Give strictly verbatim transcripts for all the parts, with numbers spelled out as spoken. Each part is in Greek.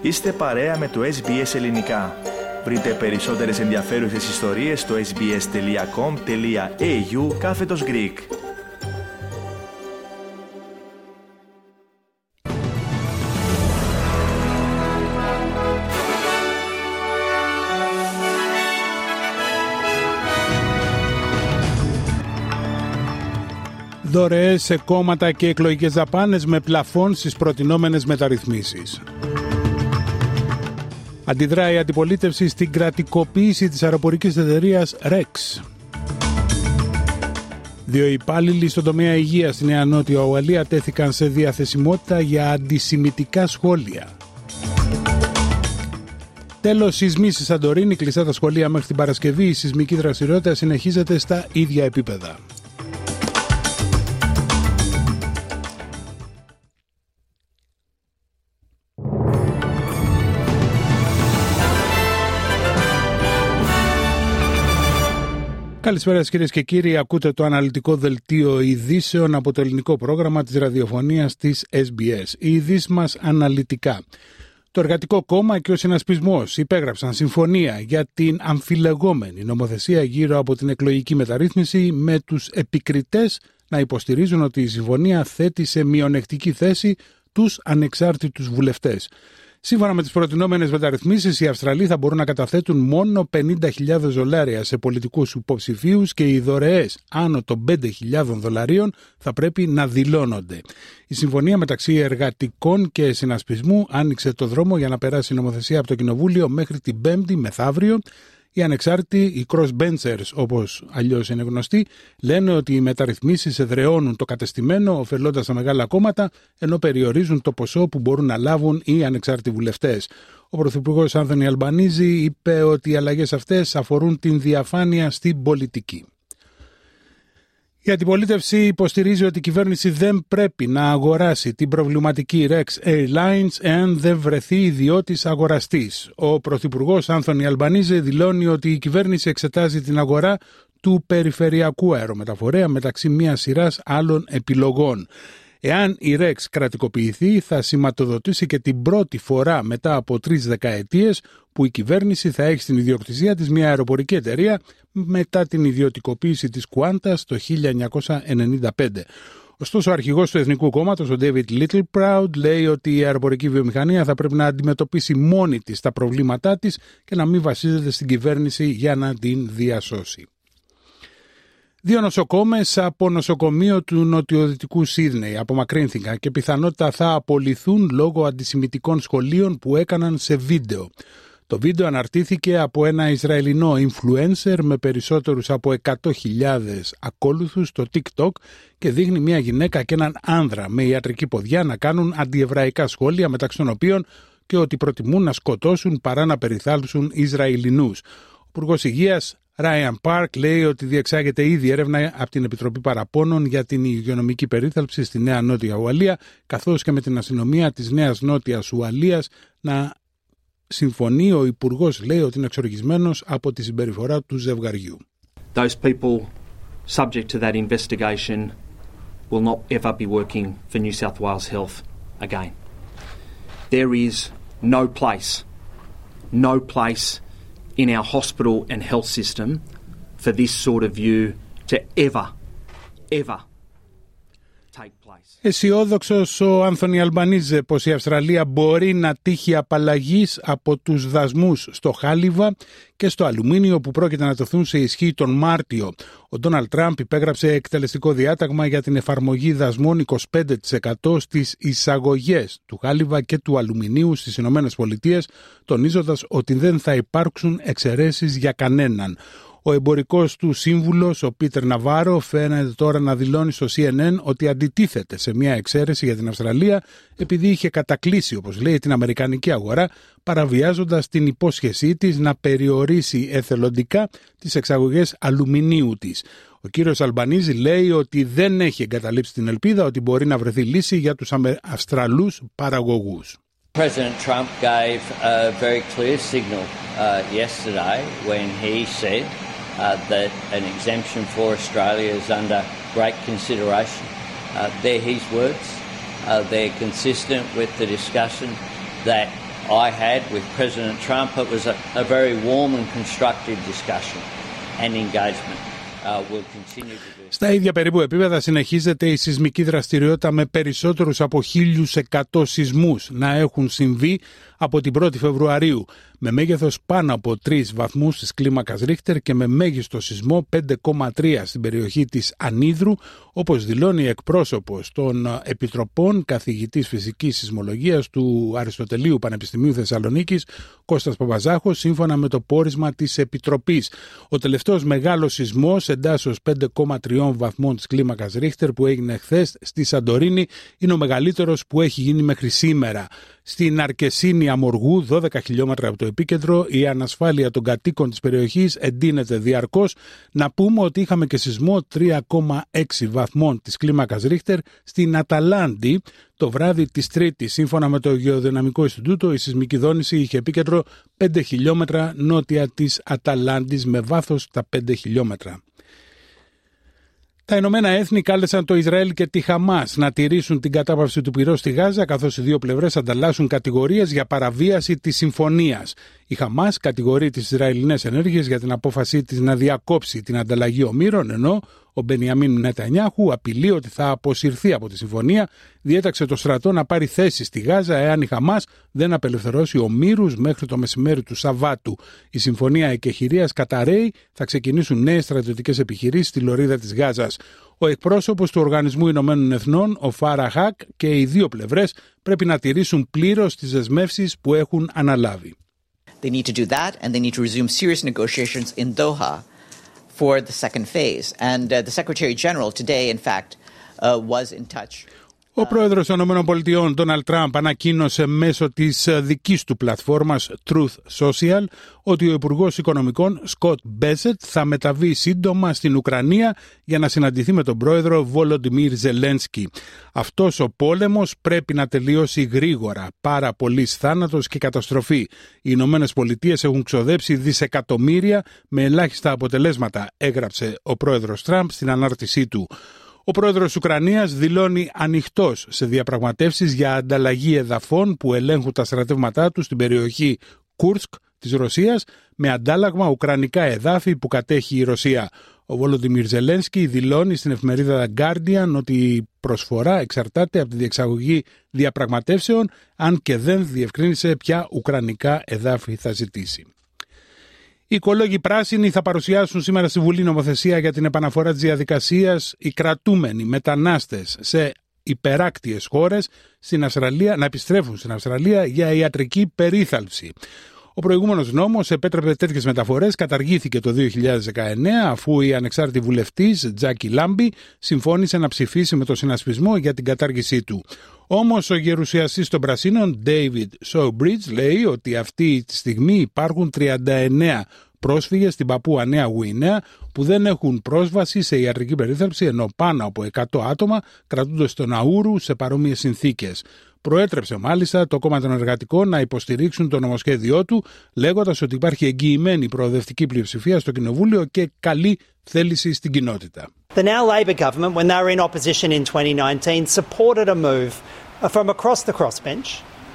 Είστε παρέα με το Ες Μπι Ες Ελληνικά. Βρείτε περισσότερες ενδιαφέρουσες ιστορίες στο sbs.com.au κάθετος Greek. Δωρεές σε κόμματα και εκλογικές δαπάνες με πλαφόν στις προτινόμενες μεταρρυθμίσεις. Αντιδράει η αντιπολίτευση στην κρατικοποίηση της αεροπορικής εταιρείας Rex. Δύο υπάλληλοι στον τομέα υγείας στη Νέα Νότια Ουαλία τέθηκαν σε διαθεσιμότητα για αντισημιτικά σχόλια. Τέλος, σεισμοί στη Σαντορίνη, κλειστά τα σχολεία μέχρι την Παρασκευή. Η σεισμική δραστηριότητα συνεχίζεται στα ίδια επίπεδα. Καλησπέρα κυρίες και κύριοι, ακούτε το αναλυτικό δελτίο ειδήσεων από το ελληνικό πρόγραμμα της ραδιοφωνίας της Ες Μπι Ες. Οι ειδήσεις μας αναλυτικά. Το Εργατικό Κόμμα και ο Συνασπισμός υπέγραψαν συμφωνία για την αμφιλεγόμενη νομοθεσία γύρω από την εκλογική μεταρρύθμιση, με τους επικριτές να υποστηρίζουν ότι η συμφωνία θέτει σε μειονεκτική θέση τους ανεξάρτητους βουλευτές. Σύμφωνα με τις προτινόμενες μεταρρυθμίσεις, οι Αυστραλοί θα μπορούν να καταθέτουν μόνο πενήντα χιλιάδες δολάρια σε πολιτικούς υποψηφίους και οι δωρεές άνω των πέντε χιλιάδες δολαρίων θα πρέπει να δηλώνονται. Η συμφωνία μεταξύ εργατικών και συνασπισμού άνοιξε το δρόμο για να περάσει η νομοθεσία από το Κοινοβούλιο μέχρι την Πέμπτη μεθαύριο. Οι ανεξάρτητοι, οι crossbenchers όπως αλλιώς είναι γνωστοί, λένε ότι οι μεταρρυθμίσεις εδραιώνουν το κατεστημένο, ωφελώντας τα μεγάλα κόμματα, ενώ περιορίζουν το ποσό που μπορούν να λάβουν οι ανεξάρτητοι βουλευτές. Ο Πρωθυπουργός Άνθονι Αλμπανίζη είπε ότι οι αλλαγές αυτές αφορούν την διαφάνεια στην πολιτική. Η αντιπολίτευση υποστηρίζει ότι η κυβέρνηση δεν πρέπει να αγοράσει την προβληματική Rex Airlines εάν δεν βρεθεί ιδιώτης αγοραστής. Ο Πρωθυπουργός Άνθονι Αλμπανίζη δηλώνει ότι η κυβέρνηση εξετάζει την αγορά του περιφερειακού αερομεταφορέα μεταξύ μιας σειράς άλλων επιλογών. Εάν η Rex κρατικοποιηθεί, θα σηματοδοτήσει και την πρώτη φορά μετά από τρεις δεκαετίες που η κυβέρνηση θα έχει στην ιδιοκτησία της μια αεροπορική εταιρεία μετά την ιδιωτικοποίηση της Qantas το χίλια εννιακόσια ενενήντα πέντε. Ωστόσο, ο αρχηγός του Εθνικού Κόμματος, ο David Littleproud, λέει ότι η αεροπορική βιομηχανία θα πρέπει να αντιμετωπίσει μόνη της τα προβλήματά της και να μην βασίζεται στην κυβέρνηση για να την διασώσει. Δύο νοσοκόμες από νοσοκομείο του νοτιοδυτικού Σίδνεϊ απομακρύνθηκαν και πιθανότητα θα απολυθούν λόγω αντισημιτικών σχολείων που έκαναν σε βίντεο. Το βίντεο αναρτήθηκε από ένα Ισραηλινό influencer με περισσότερους από εκατό χιλιάδες ακόλουθους στο TikTok και δείχνει μια γυναίκα και έναν άνδρα με ιατρική ποδιά να κάνουν αντιεβραϊκά σχόλια, μεταξύ των οποίων και ότι προτιμούν να σκοτώσουν παρά να περιθάλψουν Ισραηλινούς. Ο Υπουργός Υγείας Ryan Park λέει ότι διεξάγεται ήδη έρευνα από την Επιτροπή Παραπώνων για την υγειονομική περίθαλψη στη Νέα Νότια Ουαλία, καθώς και με την αστυνομία της Νέας Νότιας Ουαλίας να συμφωνεί. Ο Υπουργός λέει ότι είναι εξοργισμένος από τη συμπεριφορά του ζευγαριού. Those people subject to that investigation will not ever be working for New South Wales Health again. There is no place, no place in our hospital and health system for this sort of view to ever, ever take place. Αισιόδοξος ο Άνθονι Αλμπανίζε πως η Αυστραλία μπορεί να τύχει απαλλαγής από τους δασμούς στο χάλιβα και στο αλουμίνιο που πρόκειται να τεθούν σε ισχύ τον Μάρτιο. Ο Ντόναλντ Τραμπ υπέγραψε εκτελεστικό διάταγμα για την εφαρμογή δασμών είκοσι πέντε τοις εκατό στις εισαγωγές του χάλιβα και του αλουμινίου στις Ηνωμένες Πολιτείες, τονίζοντας ότι δεν θα υπάρξουν εξαιρέσεις για κανέναν. Ο εμπορικός του σύμβουλος, ο Πίτερ Ναβάρο, φαίνεται τώρα να δηλώνει στο Σι Εν Εν ότι αντιτίθεται σε μια εξαίρεση για την Αυστραλία επειδή είχε κατακλείσει, όπως λέει, την αμερικανική αγορά, παραβιάζοντας την υπόσχεσή της να περιορίσει εθελοντικά τις εξαγωγές αλουμινίου της. Ο κύριος Αλμπανίζη λέει ότι δεν έχει εγκαταλείψει την ελπίδα ότι μπορεί να βρεθεί λύση για τους Αυστραλούς παραγωγούς. President Trump gave a very clear signal uh, yesterday when he said uh, that an exemption for Australia is under great consideration. Uh, they're his words. Uh, they're consistent with the discussion that I had with President Trump, it was a, a very warm and constructive discussion and engagement. Uh, we'll continue to do. Στα ίδια περίπου επίπεδα συνεχίζεται η σεισμική δραστηριότητα με περισσότερους από χίλιους εκατό σεισμούς να έχουν συμβεί από την πρώτη Φεβρουαρίου, με μέγεθος πάνω από τρεις βαθμούς της κλίμακας Ρίχτερ και με μέγιστο σεισμό πέντε κόμμα τρία στην περιοχή της Ανίδρου, όπως δηλώνει εκπρόσωπος των Επιτροπών καθηγητής φυσικής σεισμολογίας του Αριστοτελείου Πανεπιστημίου Θεσσαλονίκης, Κώστας Παπαζάχος, σύμφωνα με το πόρισμα της Επιτροπής. Ο τελευταίος μεγάλος σεισμός εντάσσεως πέντε κόμμα τρία βαθμών της κλίμακας Ρίχτερ που έγινε χθες στη Σαντορίνη είναι ο μεγαλύτερος που έχει γίνει μέχρι σήμερα. Στην Αρκεσίνη Αμοργού, δώδεκα χιλιόμετρα από το επίκεντρο, η ανασφάλεια των κατοίκων της περιοχής εντείνεται διαρκώς. Να πούμε ότι είχαμε και σεισμό τρία κόμμα έξι βαθμών της κλίμακας Ρίχτερ στην Αταλάντη το βράδυ της Τρίτης. Σύμφωνα με το Γεωδυναμικό Ινστιτούτο, η σεισμική δόνηση είχε επίκεντρο πέντε χιλιόμετρα νότια της Αταλάντης με βάθος τα πέντε χιλιόμετρα. Τα Ηνωμένα Έθνη κάλεσαν το Ισραήλ και τη Χαμάς να τηρήσουν την κατάπαυση του πυρός στη Γάζα, καθώς οι δύο πλευρές ανταλλάσσουν κατηγορίες για παραβίαση της συμφωνίας. Η Χαμάς κατηγορεί τις Ισραηλινές ενέργειες για την απόφασή της να διακόψει την ανταλλαγή ομήρων, ενώ ο Μπενιαμίν Νετανιάχου απειλεί ότι θα αποσυρθεί από τη συμφωνία, διέταξε το στρατό να πάρει θέση στη Γάζα εάν η Χαμάς δεν απελευθερώσει ομήρους μέχρι το μεσημέρι του Σαββάτου. Η συμφωνία εκεχηρίας καταρρέει, θα ξεκινήσουν νέες στρατιωτικές επιχειρήσεις στη λωρίδα της Γάζας. Ο εκπρόσωπος του Οργανισμού Ηνωμένων Εθνών, ο Φάρα Χακ, και οι δύο πλευρές πρέπει να τηρήσουν πλήρως τις δεσμεύσεις που έχουν αναλάβει. They need to do that and they need to resume serious negotiations in Doha for the second phase. And uh, the Secretary General today, in fact, uh, was in touch. Ο πρόεδρος των ΗΠΑ, Ντόναλντ Τραμπ, ανακοίνωσε μέσω της δικής του πλατφόρμας Truth Social ότι ο Υπουργός Οικονομικών Σκοτ Μπέσετ θα μεταβεί σύντομα στην Ουκρανία για να συναντηθεί με τον πρόεδρο Βολοντιμίρ Ζελένσκι. Αυτός ο πόλεμος πρέπει να τελειώσει γρήγορα. Πάρα πολλής θάνατος και καταστροφή. Οι Ηνωμένες Πολιτείες έχουν ξοδέψει δισεκατομμύρια με ελάχιστα αποτελέσματα, έγραψε ο πρόεδρος Τραμπ στην ανάρτησή του. Ο πρόεδρος της Ουκρανίας δηλώνει ανοιχτός σε διαπραγματεύσεις για ανταλλαγή εδαφών που ελέγχουν τα στρατεύματά του στην περιοχή Κούρσκ της Ρωσίας με αντάλλαγμα ουκρανικά εδάφη που κατέχει η Ρωσία. Ο Βολοντιμίρ Ζελένσκι δηλώνει στην εφημερίδα Guardian ότι η προσφορά εξαρτάται από τη διεξαγωγή διαπραγματεύσεων, αν και δεν διευκρίνησε ποια ουκρανικά εδάφη θα ζητήσει. Οι οικολόγοι πράσινοι θα παρουσιάσουν σήμερα στη Βουλή νομοθεσία για την επαναφορά της διαδικασίας οι κρατούμενοι μετανάστες σε υπεράκτιες χώρες στην Αυστραλία να επιστρέφουν στην Αυστραλία για ιατρική περίθαλψη. Ο προηγούμενος νόμος επέτρεπε τέτοιες μεταφορές, καταργήθηκε το δύο χιλιάδες δεκαεννέα αφού η ανεξάρτητη βουλευτής Τζάκι Λάμπι συμφώνησε να ψηφίσει με το συνασπισμό για την κατάργησή του. Όμως ο γερουσιαστής των Πρασίνων David Showbridge λέει ότι αυτή τη στιγμή υπάρχουν τριάντα εννέα πρόσφυγες στην Παππούα Νέα Γουινέα που δεν έχουν πρόσβαση σε ιατρική περίθαλψη, ενώ πάνω από εκατό άτομα κρατούνται στο Ναούρου σε παρόμοιες συνθήκες. Προέτρεψε μάλιστα το κόμμα των εργατικών να υποστηρίξουν το νομοσχέδιό του, λέγοντας ότι υπάρχει εγγυημένη προοδευτική πλειοψηφία στο Κοινοβούλιο και καλή θέληση στην κοινότητα. The now Labor government, when they were in opposition in twenty nineteen, supported a move from across the crossbench,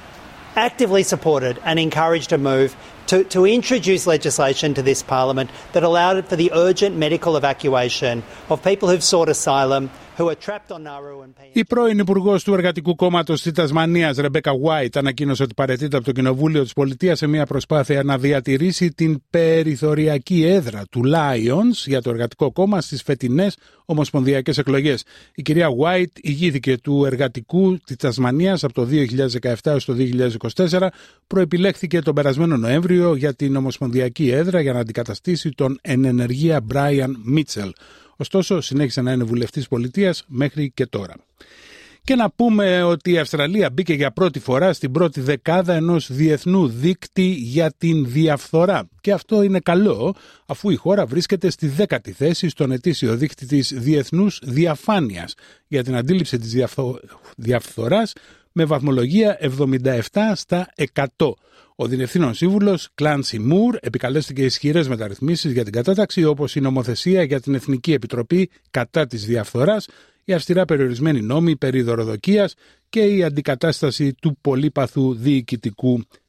actively supported and encouraged a move to, to introduce legislation to this parliament that allowed it for the urgent medical evacuation of people who've sought asylum, who are trapped on Nauru and P N G. Η πρώην υπουργός του Εργατικού Κόμματος της Τασμανίας, Ρεμπέκα White, ανακοίνωσε ότι παραιτείται από το Κοινοβούλιο της Πολιτείας σε μια προσπάθεια να διατηρήσει την περιθωριακή έδρα του Lions για το Εργατικό Κόμμα στις φετινές ομοσπονδιακές εκλογές. Η κυρία White ηγήθηκε του Εργατικού της Τασμανίας από το δύο χιλιάδες δεκαεπτά έως το δύο χιλιάδες είκοσι τέσσερα, προεπιλέχθηκε τον περασμένο Νοέμβριο για την ομοσπονδιακή έδρα για να αντικαταστήσει τον εν ενεργεία Brian Mitchell. Ωστόσο, συνέχισε να είναι βουλευτής πολιτείας μέχρι και τώρα. Και να πούμε ότι η Αυστραλία μπήκε για πρώτη φορά στην πρώτη δεκάδα ενός διεθνού δείκτη για την διαφθορά. Και αυτό είναι καλό, αφού η χώρα βρίσκεται στη δέκατη θέση στον ετήσιο δείκτη της Διεθνούς Διαφάνειας για την αντίληψη της διαφθο... διαφθοράς με βαθμολογία εβδομήντα επτά στα εκατό. Ο διευθύνων σύμβουλος Κλάνσι Μουρ επικαλέστηκε ισχυρές μεταρρυθμίσεις για την κατάταξη, όπως η νομοθεσία για την Εθνική Επιτροπή κατά της διαφθοράς, η αυστηρά περιορισμένη νόμη περί δωροδοκίας και η αντικατάσταση του πολύπαθου διοικητικού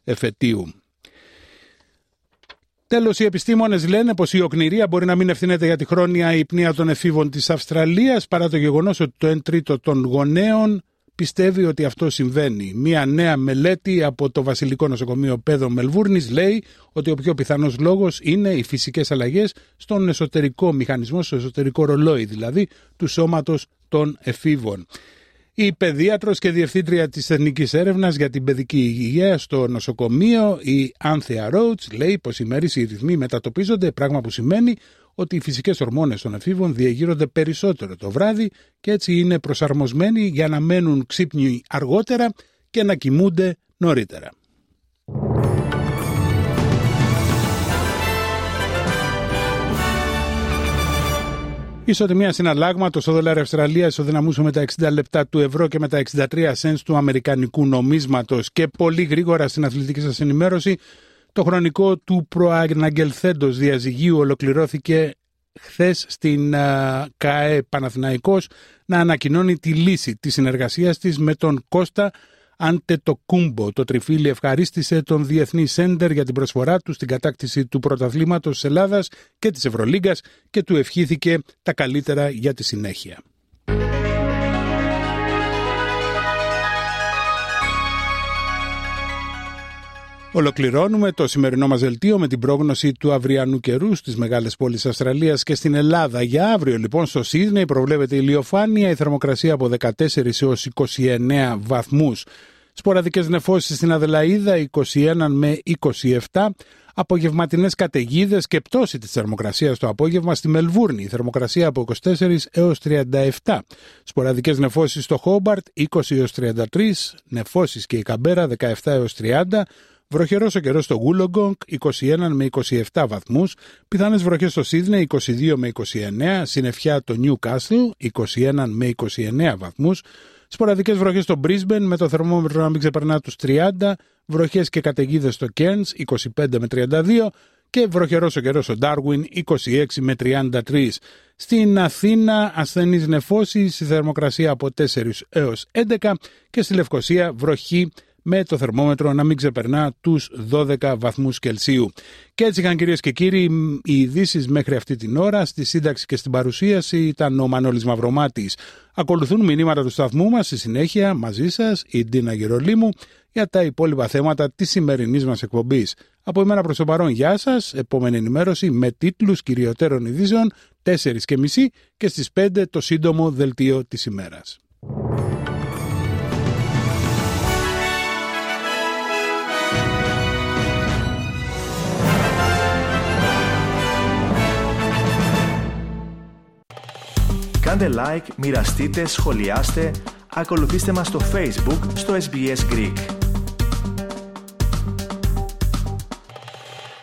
εφετείου. Τέλος, οι επιστήμονες λένε πως η οκνηρία μπορεί να μην ευθύνεται για τη χρόνια υπνία των εφήβων της Αυστραλίας, παρά το γεγονός ότι το ένα τρίτο των γονέων πιστεύει ότι αυτό συμβαίνει. Μία νέα μελέτη από το Βασιλικό Νοσοκομείο Παιδών Μελβούρνης λέει ότι ο πιο πιθανός λόγος είναι οι φυσικές αλλαγές στον εσωτερικό μηχανισμό, στο εσωτερικό ρολόι δηλαδή του σώματος των εφήβων. Η παιδίατρος και διευθύντρια της Εθνικής Έρευνας για την Παιδική Υγεία στο νοσοκομείο, η Άνθεα Ρότς, λέει πως οι ημερήσιοι ρυθμοί μετατοπίζονται, πράγμα που σημαίνει ότι οι φυσικές ορμόνες των εφήβων διεγείρονται περισσότερο το βράδυ και έτσι είναι προσαρμοσμένοι για να μένουν ξύπνοι αργότερα και να κοιμούνται νωρίτερα. Η ισοτιμία συναλλάγματος στο δολάριο Αυστραλίας ισοδυναμούσε με τα εξήντα λεπτά του ευρώ και με τα εξήντα τρία σέντ του αμερικανικού νομίσματος. Και πολύ γρήγορα στην αθλητική σας ενημέρωση, το χρονικό του προαναγγελθέντος διαζυγίου ολοκληρώθηκε χθες στην uh, ΚΑΕ Παναθηναϊκός να ανακοινώνει τη λύση της συνεργασίας της με τον Κώστα Αντετοκούμπο. Το τριφύλι ευχαρίστησε τον Διεθνή Σέντερ για την προσφορά του στην κατάκτηση του πρωταθλήματος της Ελλάδας και της Ευρωλίγκας και του ευχήθηκε τα καλύτερα για τη συνέχεια. Ολοκληρώνουμε το σημερινό μας δελτίο με την πρόγνωση του αυριανού καιρού στις μεγάλες πόλεις Αυστραλίας και στην Ελλάδα. Για αύριο λοιπόν στο Σίδνεϊ προβλέπεται ηλιοφάνεια, η θερμοκρασία από δεκατέσσερα έως είκοσι εννέα βαθμούς. Σποραδικές νεφώσεις στην Αδελαΐδα είκοσι ένα με είκοσι επτά. Απογευματινές καταιγίδες και πτώση της θερμοκρασίας το απόγευμα στη Μελβούρνη. Η θερμοκρασία από είκοσι τέσσερα έως τριάντα επτά. Σποραδικές νεφώσεις στο Χόμπαρτ είκοσι έως τριάντα τρία. Νεφώσεις και η Καμπέρα δεκαεπτά έως τριάντα. Βροχερός ο καιρός στο Wollongong είκοσι ένα με είκοσι επτά βαθμούς. Πιθανές βροχές στο Σίδνεϊ είκοσι δύο με είκοσι εννέα. Συννεφιά το Newcastle είκοσι ένα με είκοσι εννέα βαθμούς. Σποραδικές βροχές στο Brisbane με το θερμόμετρο να μην ξεπερνά τους τριάντα. Βροχές και καταιγίδες στο Cairns είκοσι πέντε με τριάντα δύο. Και βροχερός ο καιρός στο Darwin είκοσι έξι με τριάντα τρία. Στην Αθήνα ασθενείς νεφώσεις, η θερμοκρασία από τέσσερα έως έντεκα. Και στη Λευκοσία βροχή με το θερμόμετρο να μην ξεπερνά τους δώδεκα βαθμούς Κελσίου. Και έτσι είχαν, κυρίες και κύριοι, οι ειδήσεις μέχρι αυτή την ώρα. Στη σύνταξη και στην παρουσίαση ήταν ο Μανώλης Μαυρομάτης. Ακολουθούν μηνύματα του σταθμού μας στη συνέχεια μαζί σας η Ντίνα Γερολίμου για τα υπόλοιπα θέματα της σημερινής μας εκπομπής. Από εμένα προς το παρόν, γεια σας. Επόμενη ενημέρωση με τίτλους κυριωτέρων ειδήσεων τέσσερις και μισή και στις πέντε το σύντομο δελτίο της ημέρας. Κάντε like, μοιραστείτε, σχολιάστε, ακολουθήστε μας στο Facebook, στο ες μπι ες Greek.